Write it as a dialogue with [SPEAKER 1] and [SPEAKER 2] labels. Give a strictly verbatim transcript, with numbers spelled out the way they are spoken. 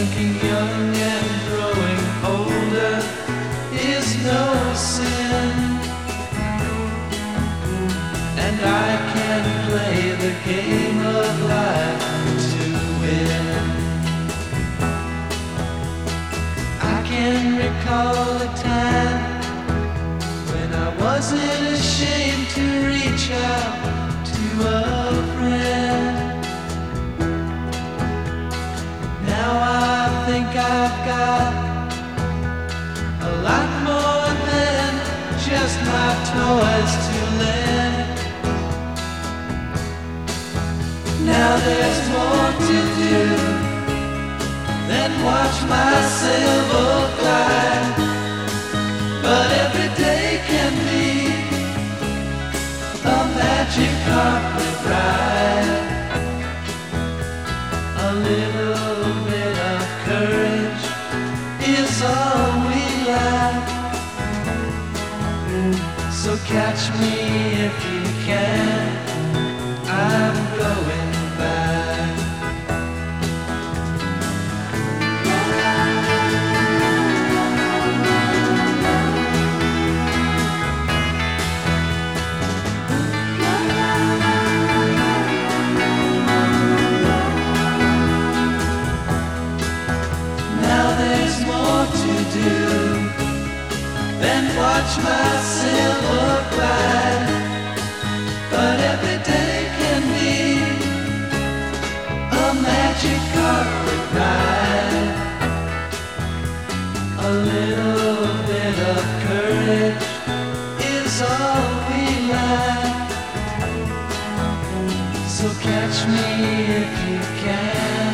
[SPEAKER 1] thinking young and growing older is no sin, and I can play the game of life to win. I can recall a time when I wasn't ashamed to reach out to a friend. Now I think I've got a lot more than just my toys to lend. Now there's more to do than watch my sailboat glide, but every day can be a magic carpet ride. A little bit of courage is all we lack, so catch me if you can, I'm going back. Then watch my sailboat glide, but every day can be a magic carpet ride. A little bit of courage is all we lack, so catch me if you can.